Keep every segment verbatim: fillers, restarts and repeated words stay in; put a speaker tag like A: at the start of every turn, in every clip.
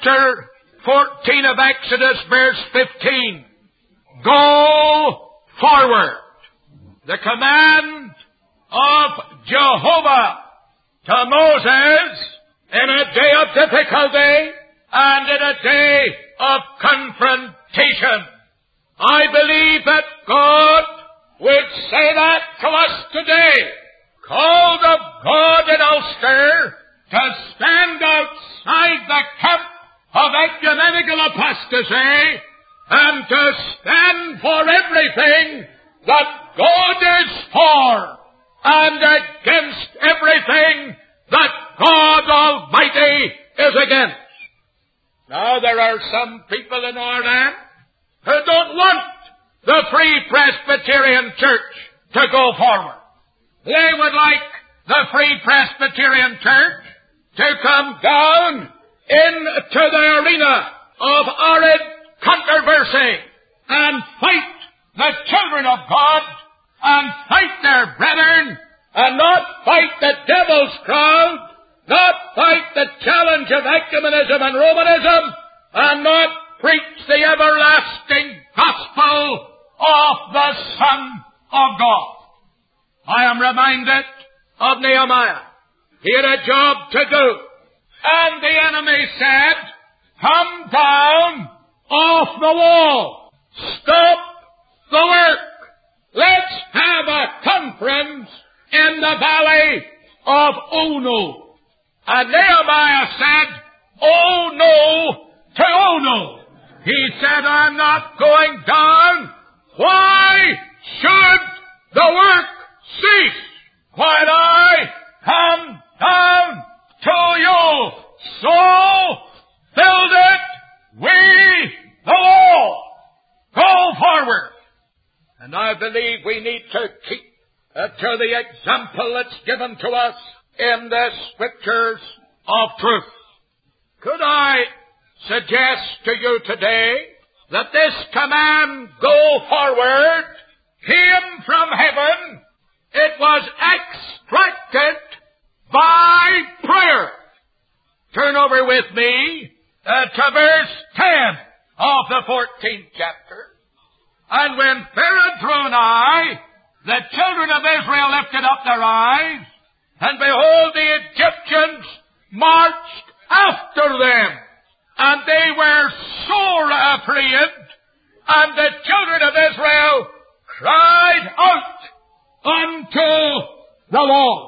A: chapter fourteen of Exodus, verse fifteen. Go forward. The command of Jehovah to Moses in a day of difficulty and in a day of confrontation. I believe that God would say that to us today. Called of God in Ulster to stand outside the camp of ecumenical apostasy and to stand for everything that God is for and against everything that God Almighty is against. Now, there are some people in our land who don't want the Free Presbyterian Church to go forward. They would like the Free Presbyterian Church to come down into the arena of arid controversy and fight the children of God and fight their brethren and not fight the devil's crowd, not fight the challenge of ecumenism and Romanism, and not preach the everlasting gospel of the Son of God. I am reminded of Nehemiah. He had a job to do. And the enemy said, come down off the wall. Stop the work. Let's have a conference in the valley of Ono. And Nehemiah said, oh no to Ono. He said, I'm not going down. Why should the work cease while I come down to you? So build it, we the wall. Go forward. And I believe we need to keep uh, to the example that's given to us in the Scriptures of truth. Could I suggest to you today that this command, go forward, came from heaven? It was extracted by prayer. Turn over with me uh, to verse ten of the fourteenth chapter. And when Pharaoh drew nigh, the children of Israel lifted up their eyes, and behold, the Egyptians marched after them, and they were sore afraid, and the children of Israel cried out unto the Lord.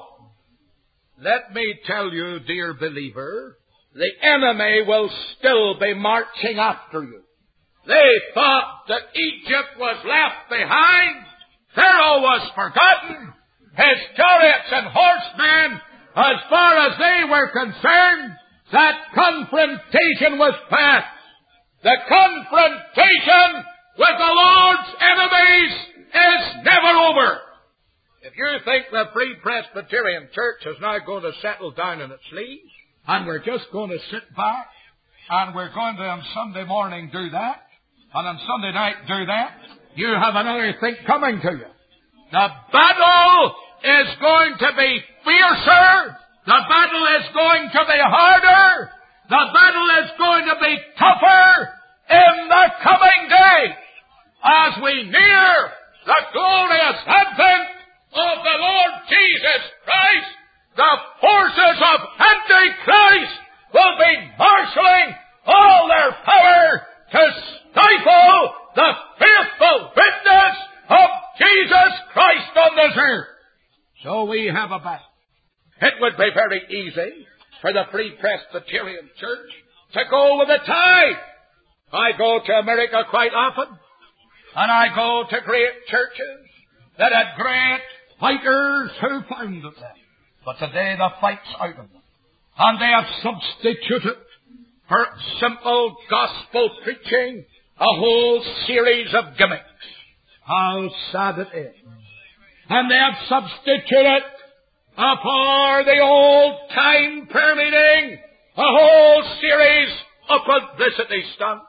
A: Let me tell you, dear believer, the enemy will still be marching after you. They thought that Egypt was left behind. Pharaoh was forgotten. His chariots and horsemen, as far as they were concerned, that confrontation was past. The confrontation with the Lord's enemies is never over. If you think the Free Presbyterian Church is now going to settle down in its sleeves, and we're just going to sit back, and we're going to on Sunday morning do that, and on Sunday night do that, you have another thing coming to you. The battle is going to be fiercer. The battle is going to be harder. The battle is going to be tougher in the coming days as we near the glorious advent of the Lord Jesus Christ. The forces of Antichrist will be marshalling all their power to stifle the faithful witness of Jesus Christ on this earth. So we have a battle. It would be very easy for the Free Presbyterian Church to go with the tide. I go to America quite often, and I go to great churches that had great fighters who founded them. But today the fight's out of them. And they have substituted for simple gospel preaching a whole series of gimmicks. How sad it is. And they have substituted uh, for the old-time prayer meeting a whole series of publicity stunts.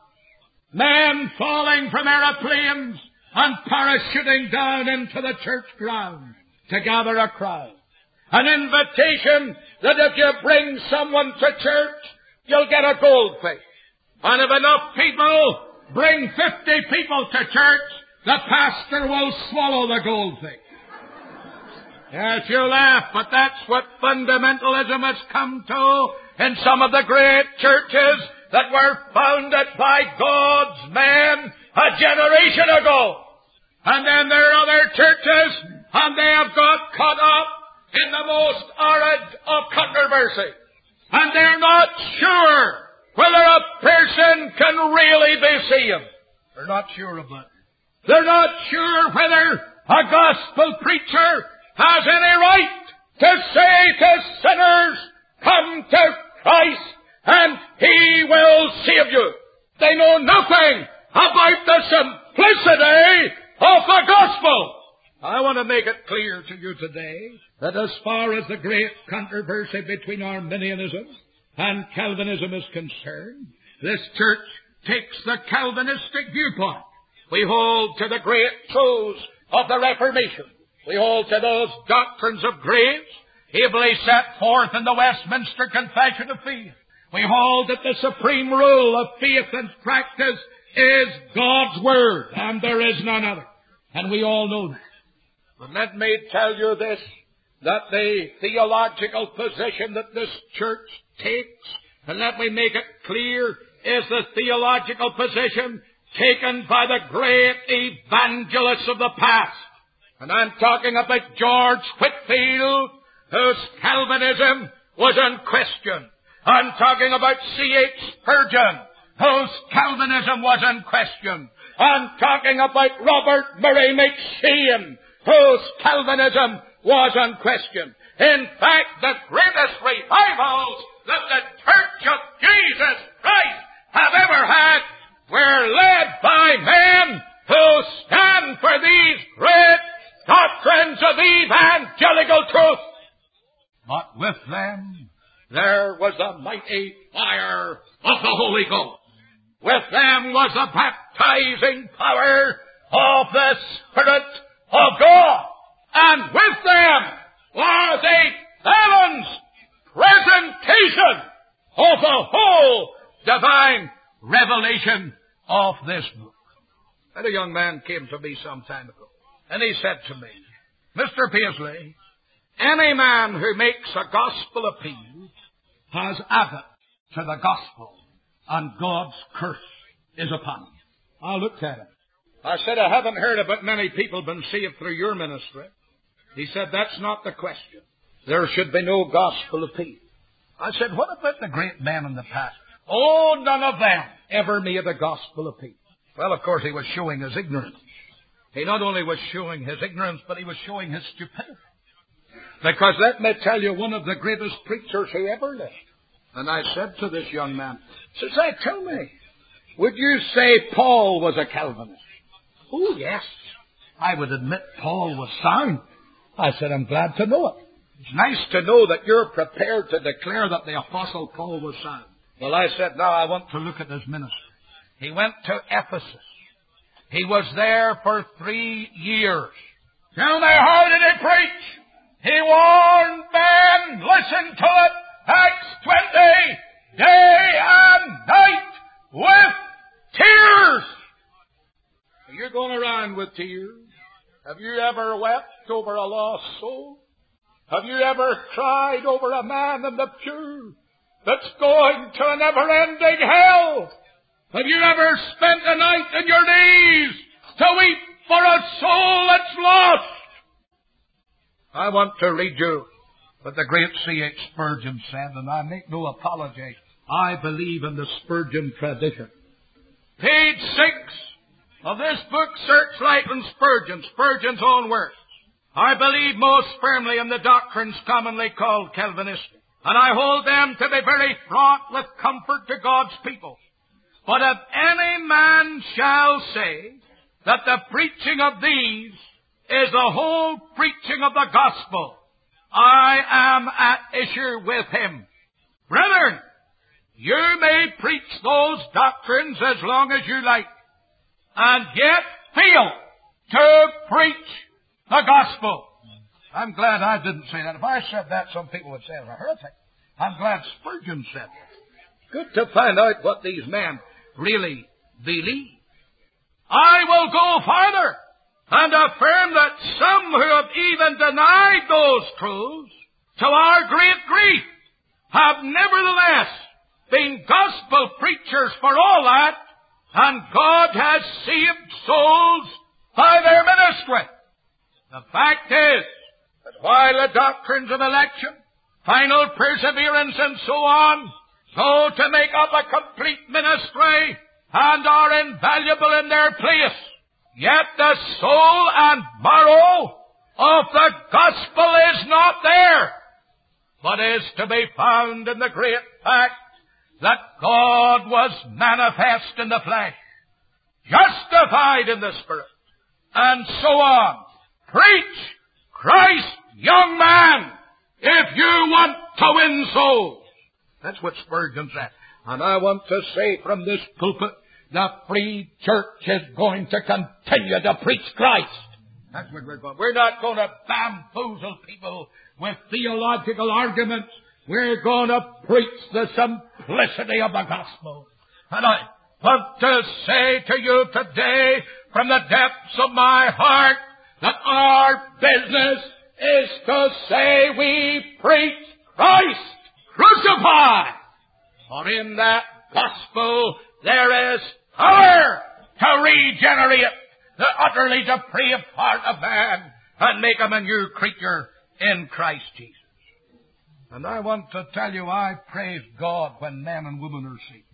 A: Men falling from aeroplanes and parachuting down into the church ground to gather a crowd. An invitation that if you bring someone to church, you'll get a goldfish. And if enough people bring fifty people to church, the pastor will swallow the goldfish. Yes, you laugh, but that's what fundamentalism has come to in some of the great churches that were founded by God's men a generation ago. And then there are other churches, and they have got caught up in the most arid of controversy. And they're not sure whether a person can really be saved. They're not sure of that. They're not sure whether a gospel preacher has any right to say to sinners, come to Christ and He will save you. They know nothing about the simplicity of the gospel. I want to make it clear to you today that as far as the great controversy between Arminianism and Calvinism is concerned, this church takes the Calvinistic viewpoint. We hold to the great truths of the Reformation. We hold to those doctrines of grace ably set forth in the Westminster Confession of Faith. We hold that the supreme rule of faith and practice is God's Word, and there is none other. And we all know that. But let me tell you this, that the theological position that this church takes, and let me make it clear, is the theological position taken by the great evangelists of the past. And I'm talking about George Whitefield, whose Calvinism was unquestioned. I'm talking about C H Spurgeon, whose Calvinism was unquestioned. I'm talking about Robert Murray McCheyne, whose Calvinism was unquestioned. In fact, the greatest revivals that the Church of Jesus Christ have ever had were led by men who stand for these great doctrines of evangelical truth. But with them, there was the mighty fire of the Holy Ghost. With them was the baptizing power of the Spirit of God. And with them was a balanced presentation of the whole divine revelation of this book. And a young man came to me some time ago, and he said to me, Mister Paisley, any man who makes a gospel appeal has added to the gospel, and God's curse is upon him. I looked at him. I said, I haven't heard about many people been saved through your ministry. He said, that's not the question. There should be no gospel appeal. I said, what about the great men in the past? Oh, none of them ever made a gospel appeal. Well, of course, he was showing his ignorance. He not only was showing his ignorance, but he was showing his stupidity. Because let me tell you, one of the greatest preachers who ever lived. And I said to this young man, says, I tell me, would you say Paul was a Calvinist? Oh, yes. I would admit Paul was sound. I said, I'm glad to know it. It's nice to know that you're prepared to declare that the Apostle Paul was sound. Well, I said, now I want to look at his ministry. He went to Ephesus. He was there for three years. Tell me, how did he preach? He warned men, listen to it, Acts twenty, day and night, with tears. You're going around with tears. Have you ever wept over a lost soul? Have you ever cried over a man in the pew that's going to a never-ending hell? Have you ever spent a night on your knees to weep for a soul that's lost? I want to read you what the great C H Spurgeon said, and I make no apology. I believe in the Spurgeon tradition. Page six of this book, Searchlighting Spurgeon, Spurgeon's own words. I believe most firmly in the doctrines commonly called Calvinistic, and I hold them to be very fraught with comfort to God's people. But if any man shall say that the preaching of these is the whole preaching of the gospel, I am at issue with him. Brethren, you may preach those doctrines as long as you like, and yet fail to preach the gospel. I'm glad I didn't say that. If I said that, some people would say I'm a heretic. I'm glad Spurgeon said that. Good to find out what these men really believe. I will go farther and affirm that some who have even denied those truths, to our great grief, have nevertheless been gospel preachers for all that, and God has saved souls by their ministry. The fact is that while the doctrines of election, final perseverance, and so on, go to make up a complete ministry and are invaluable in their place, yet the soul and marrow of the gospel is not there, but is to be found in the great fact that God was manifest in the flesh, justified in the Spirit, and so on. Preach Christ, young man, if you want to win souls. That's what Spurgeon said. And I want to say from this pulpit, the Free Church is going to continue to preach Christ. That's what we're going. We're not going to bamboozle people with theological arguments. We're going to preach the simplicity of the gospel. And I want to say to you today, from the depths of my heart, that our business is to say we preach Christ crucified. For in that gospel there is power to regenerate the utterly depraved heart of man and make him a new creature in Christ Jesus. And I want to tell you, I praise God when men and women are saved.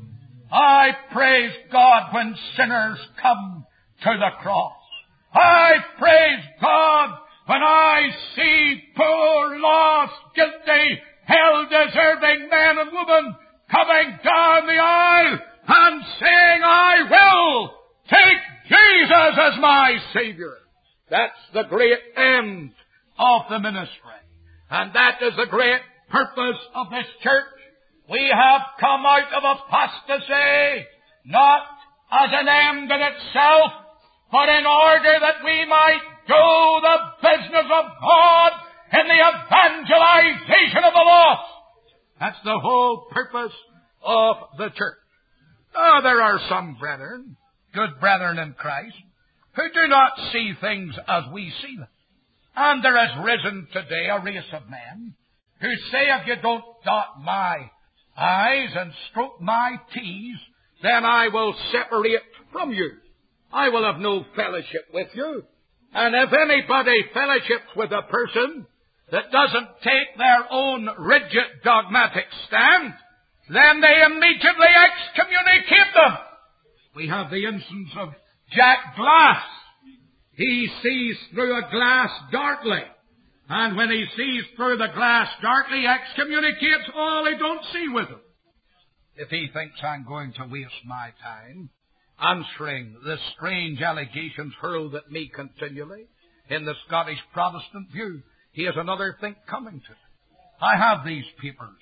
A: I praise God when sinners come to the cross. I praise God when I see poor, lost, guilty, hell-deserving men and women coming down the aisle and saying, I will take Jesus as my Savior. That's the great end of the ministry. And that is the great purpose of this church. We have come out of apostasy, not as an end in itself, but in order that we might do the business of God in the evangelization of the lost. That's the whole purpose of the church. Oh, there are some brethren, good brethren in Christ, who do not see things as we see them. And there has risen today a race of men who say, if you don't dot my I's and stroke my T's, then I will separate from you. I will have no fellowship with you. And if anybody fellowships with a person that doesn't take their own rigid dogmatic stand, then they immediately excommunicate them. We have the instance of Jack Glass. He sees through a glass darkly. And when he sees through the glass darkly, he excommunicates all he don't see with him. If he thinks I'm going to waste my time answering the strange allegations hurled at me continually in the Scottish Protestant view, he has another think coming to him. I have these papers.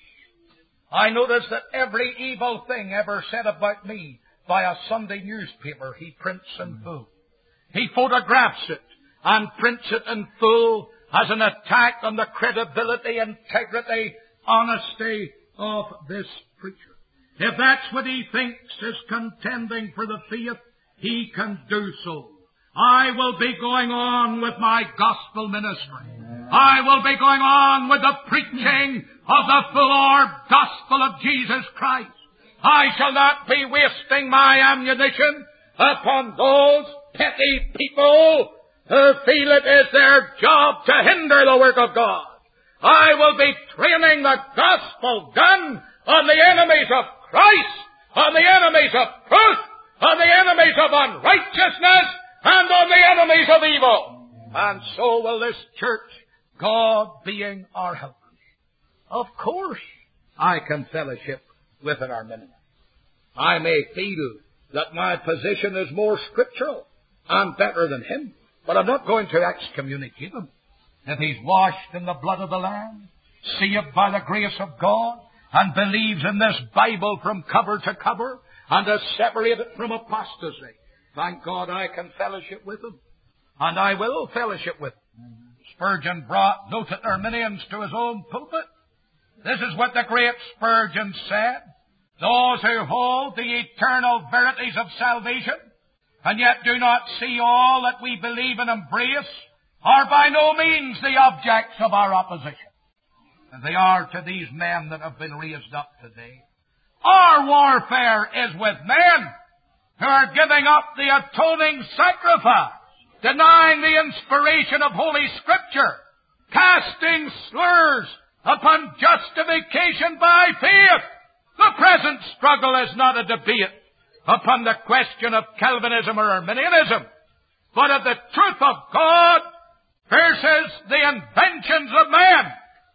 A: I notice that every evil thing ever said about me by a Sunday newspaper he prints in full. He photographs it and prints it in full as an attack on the credibility, integrity, honesty of this preacher. If that's what he thinks is contending for the faith, he can do so. I will be going on with my gospel ministry. I will be going on with the preaching of the full-orb gospel of Jesus Christ. I shall not be wasting my ammunition upon those petty people who feel it is their job to hinder the work of God. I will be training the gospel gun on the enemies of Christ, on the enemies of truth, on the enemies of unrighteousness, and on the enemies of evil. And so will this church, God being our helper. Of course, I can fellowship with an Arminian. I may feel that my position is more scriptural and better than him, but I'm not going to excommunicate him. If he's washed in the blood of the Lamb, saved by the grace of God, and believes in this Bible from cover to cover, and is separated from apostasy, thank God I can fellowship with him. And I will fellowship with him. Spurgeon brought noted Arminians to his own pulpit. This is what the great Spurgeon said. Those who hold the eternal verities of salvation, and yet do not see all that we believe and embrace, are by no means the objects of our opposition. And they are to these men that have been raised up today. Our warfare is with men who are giving up the atoning sacrifice, denying the inspiration of Holy Scripture, casting slurs upon justification by faith. The present struggle is not a debate upon the question of Calvinism or Arminianism, but of the truth of God versus the inventions of man.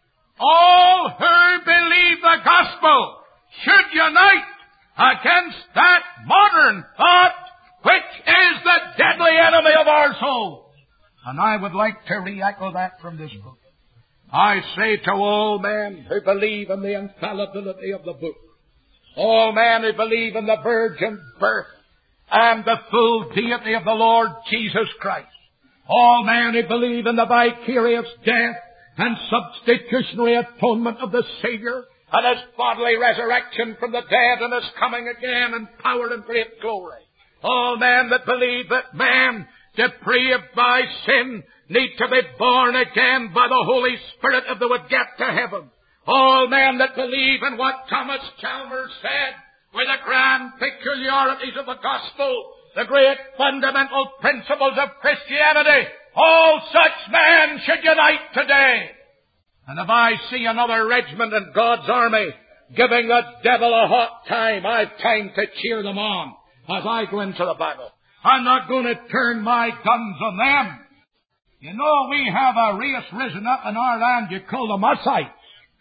A: All who believe the gospel should unite against that modern thought which is the deadly enemy of our souls. And I would like to re-echo that from this book. I say to all men who believe in the infallibility of the book, all men who believe in the virgin birth and the full deity of the Lord Jesus Christ, all men who believe in the vicarious death and substitutionary atonement of the Savior, and His bodily resurrection from the dead and His coming again in power and great glory. All men that believe that man, depraved by sin, need to be born again by the Holy Spirit if they would get to heaven. All men that believe in what Thomas Chalmers said were the grand peculiarities of the gospel, the great fundamental principles of Christianity. All such men should unite today. And if I see another regiment in God's army giving the devil a hot time, I've time to cheer them on as I go into the battle. I'm not going to turn my guns on them. You know, we have a race risen up in our land, you call them Hussites.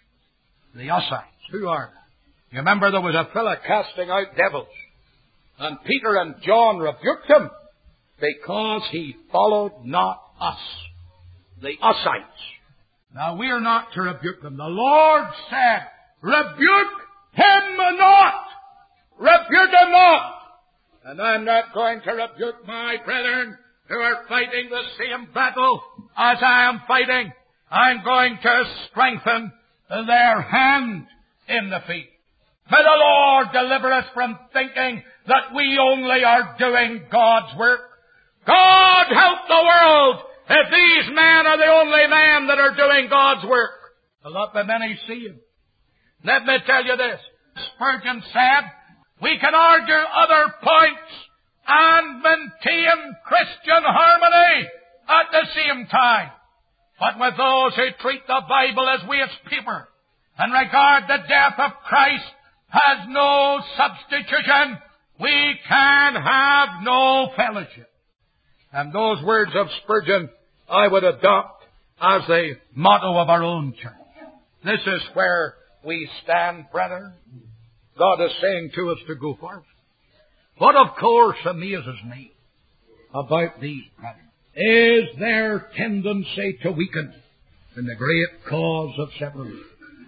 A: The Hussites. Who are they? You remember there was a fellow casting out devils, and Peter and John rebuked him because he followed not us. The Hussites. Now, we're not to rebuke them. The Lord said, rebuke him not! Rebuke him not! And I'm not going to rebuke my brethren who are fighting the same battle as I am fighting. I'm going to strengthen their hand in the feet. May the Lord deliver us from thinking that we only are doing God's work. God help the world if these men are the only men that are doing God's work. There'll not be many see Him. Let me tell you this. Spurgeon said, we can argue other points and maintain Christian harmony at the same time. But with those who treat the Bible as waste paper and regard the death of Christ as no substitution, we can have no fellowship. And those words of Spurgeon I would adopt as the motto of our own church. This is where we stand, brethren. God is saying to us to go forward. What, of course, amazes me about these brethren is their tendency to weaken in the great cause of separation.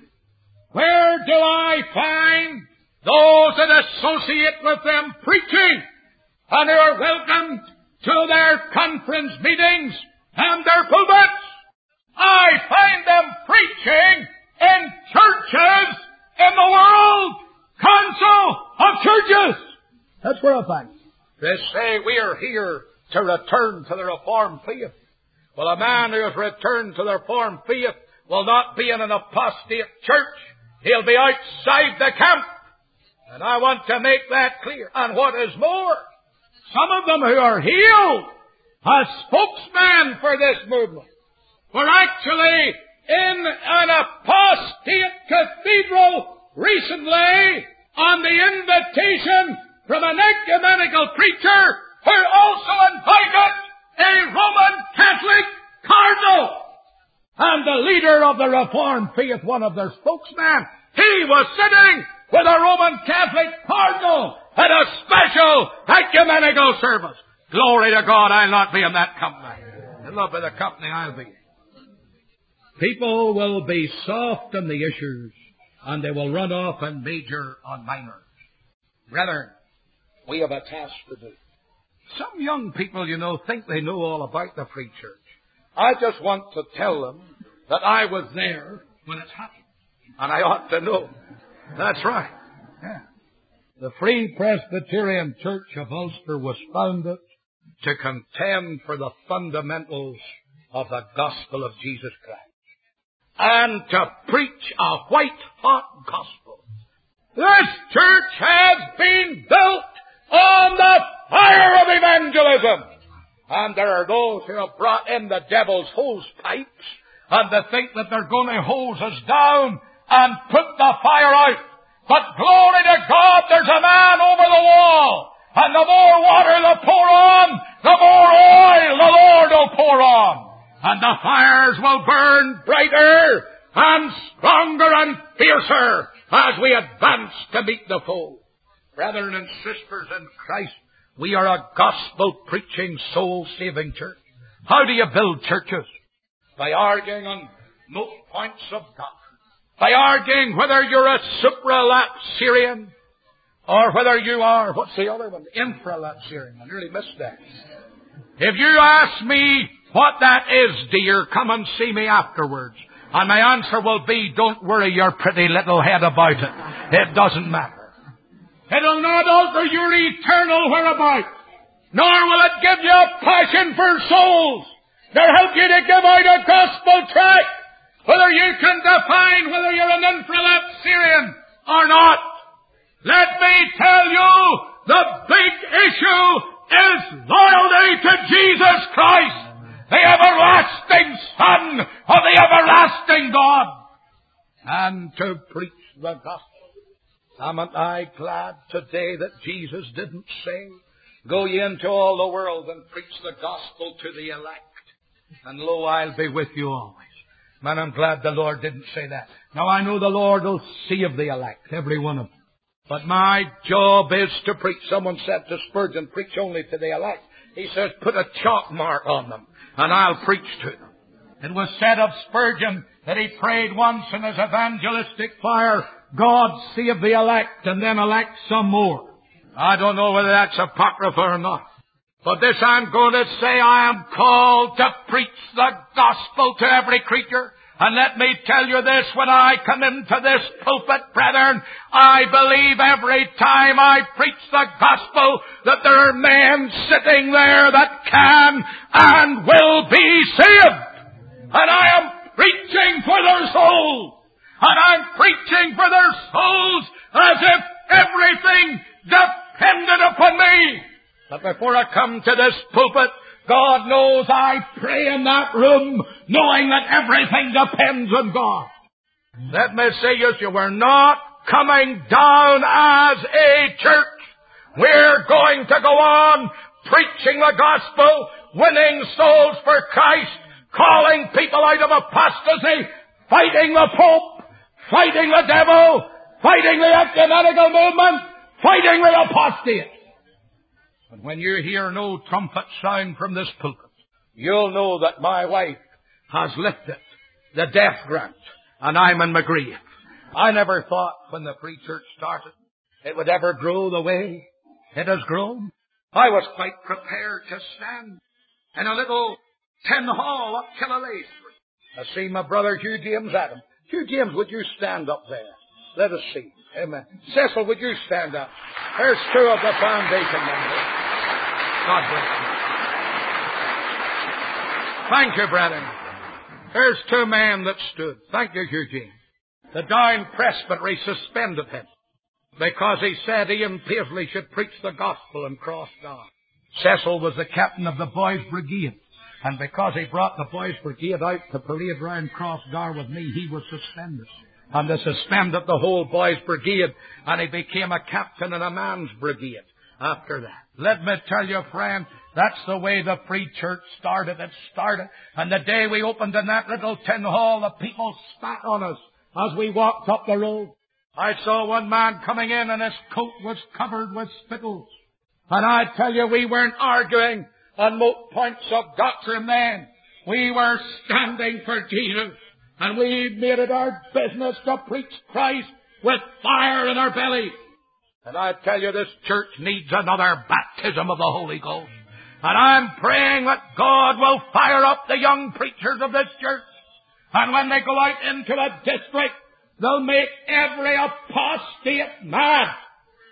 A: Where do I find those that associate with them preaching and who are welcomed to their conference meetings and their pulpits? I find them preaching in churches in the World Council of Churches. That's where I find them. They say we are here to return to the Reformed faith. Well, a man who has returned to the Reformed faith will not be in an apostate church. He'll be outside the camp. And I want to make that clear. And what is more, some of them who are healed as spokesmen for this movement were actually in an apostate cathedral recently on the invitation from an ecumenical preacher who also invited a Roman Catholic cardinal. And the leader of the Reformed faith, one of their spokesmen, he was sitting with a Roman Catholic cardinal at a special ecumenical service. Glory to God, I'll not be in that company. It'll not be the company I'll be in. People will be soft on the issues, and they will run off and major on minors. Brethren, we have a task to do. Some young people, you know, think they know all about the free church. I just want to tell them that I was there when it's happened. And I ought to know. That's right. Yeah. The Free Presbyterian Church of Ulster was founded to contend for the fundamentals of the gospel of Jesus Christ and to preach a white-hot gospel. This church has been built on the fire of evangelism. And there are those who have brought in the devil's hose pipes and they think that they're going to hose us down and put the fire out. But glory to God, there's a man over the wall. And the more water they pour on, the more oil the Lord will pour on. And the fires will burn brighter and stronger and fiercer as we advance to meet the foe. Brethren and sisters in Christ, we are a gospel-preaching, soul-saving church. How do you build churches? By arguing on most points of doctrine. By arguing whether you're a supralapsarian or whether you are, what's the other one? Infralapsarian. I nearly missed that. If you ask me what that is, dear, come and see me afterwards. And my answer will be, don't worry your pretty little head about it. It doesn't matter. It'll not alter your eternal whereabouts, nor will it give you a passion for souls, nor help you to give out a gospel tract, whether you can define whether you're an infralapsarian or not. Let me tell you, the big issue is loyalty to Jesus Christ, the everlasting Son of the everlasting God, and to preach the gospel. Amn't I glad today that Jesus didn't say, go ye into all the world and preach the gospel to the elect, and lo, I'll be with you always. Man, I'm glad the Lord didn't say that. Now, I know the Lord will see of the elect, every one of them. But my job is to preach. Someone said to Spurgeon, preach only to the elect. He says, put a chalk mark on them, and I'll preach to them. It was said of Spurgeon that he prayed once in his evangelistic fire, God save the elect and then elect some more. I don't know whether that's apocryphal or not. But this I'm going to say, I am called to preach the gospel to every creature. And let me tell you this, when I come into this pulpit, brethren, I believe every time I preach the gospel that there are men sitting there that can and will be saved. And I am preaching for their souls. And I'm preaching for their souls as if everything depended upon me. But before I come to this pulpit, God knows I pray in that room knowing that everything depends on God. Let me say yes, you we're not coming down as a church. We're going to go on preaching the gospel, winning souls for Christ, calling people out of apostasy, fighting the Pope, fighting the devil, fighting the ecumenical movement, fighting the apostate. But when you hear no trumpet sound from this pulpit, you'll know that my wife has lifted the death grant and I'm in my grave. I never thought when the Free Church started it would ever grow the way it has grown. I was quite prepared to stand in a little tin hall up Killalay Street. I see my brother Hugh James Adam. Hugh James, would you stand up there? Let us see. Amen. Cecil, would you stand up? There's two of the foundation members. God bless you. Thank you, brethren. There's two men that stood. Thank you, Hugh James. The Down Presbytery suspended him because he said Ian Paisley should preach the gospel in Crossgar. Cecil was the captain of the Boys' Brigade. And because he brought the Boys' Brigade out to parade round Crossgar with me, he was suspended. And they suspended the whole Boys' Brigade, and he became a captain in a man's brigade after that. Let me tell you, friend, that's the way the Free Church started. It started. And the day we opened in that little tin hall, the people spat on us as we walked up the road. I saw one man coming in, and his coat was covered with spittles. And I tell you, we weren't arguing on most points of doctrine then. We were standing for Jesus. And we made it our business to preach Christ with fire in our belly. And I tell you, this church needs another baptism of the Holy Ghost. And I'm praying that God will fire up the young preachers of this church. And when they go out into a district, they'll make every apostate mad.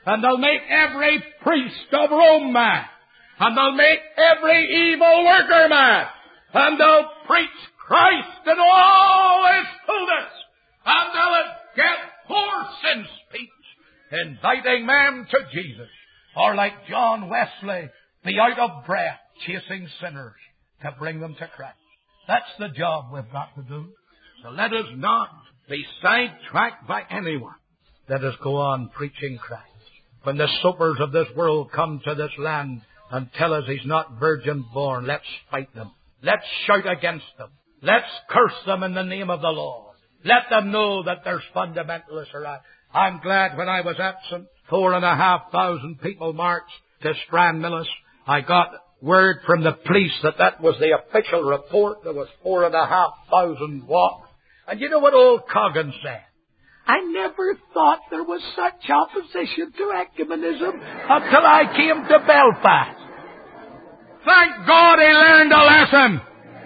A: And they'll make every priest of Rome mad. And they'll make every evil worker mad. And they'll preach Christ in all His fullness. And they'll get hoarse in speech, inviting men to Jesus. Or like John Wesley, be out of breath, chasing sinners to bring them to Christ. That's the job we've got to do. So let us not be sidetracked by anyone. Let us go on preaching Christ. When the supers of this world come to this land and tell us He's not virgin born, let's fight them. Let's shout against them. Let's curse them in the name of the Lord. Let them know that there's fundamentalists around. I'm glad when I was absent, four and a half thousand people marched to Stranmillis. I got word from the police that that was the official report. There was four and a half thousand walked. And you know what old Coggin said? I never thought there was such opposition to ecumenism until I came to Belfast. Thank God he learned a lesson.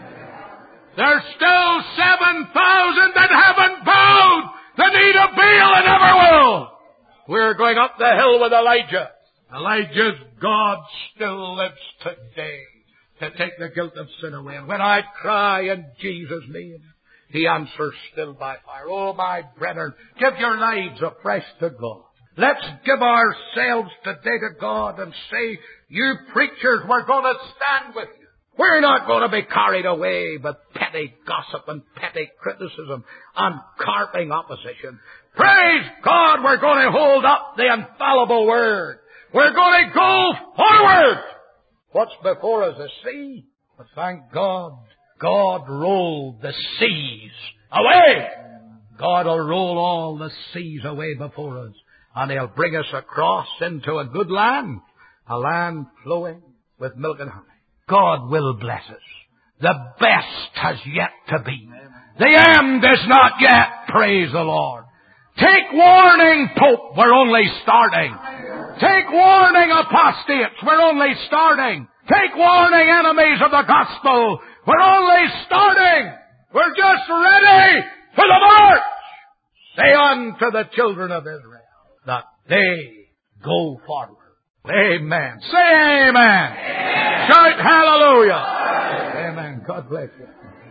A: There's still seven thousand that haven't bowed the knee to Baal and never will. We're going up the hill with Elijah. Elijah's God still lives today to take the guilt of sin away. And when I cry in Jesus' name, He answers still by fire. Oh, my brethren, give your lives afresh to God. Let's give ourselves today to God and say, you preachers, we're going to stand with you. We're not going to be carried away by petty gossip and petty criticism and carping opposition. Praise God, we're going to hold up the infallible Word. We're going to go forward. What's before us? The sea. But thank God, God rolled the seas away. God will roll all the seas away before us. And He'll bring us across into a good land. A land flowing with milk and honey. God will bless us. The best has yet to be. The end is not yet. Praise the Lord. Take warning, Pope. We're only starting. Take warning, apostates. We're only starting. Take warning, enemies of the gospel. We're only starting. We're just ready for the march. Say unto the children of Israel that they go forward. Amen. Say amen. Amen. Shout hallelujah. Amen. God bless you.